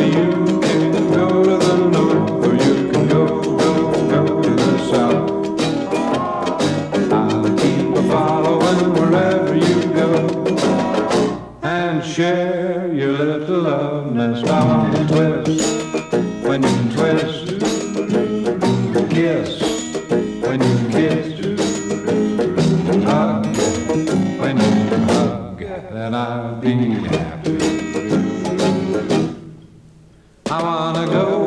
You can go to the north or you can go to the south. I'll keep a following wherever you go and share your little love nest. I want to twist when you twist, kiss when you kiss, hug when you hug, then I'll be happy. I wanna go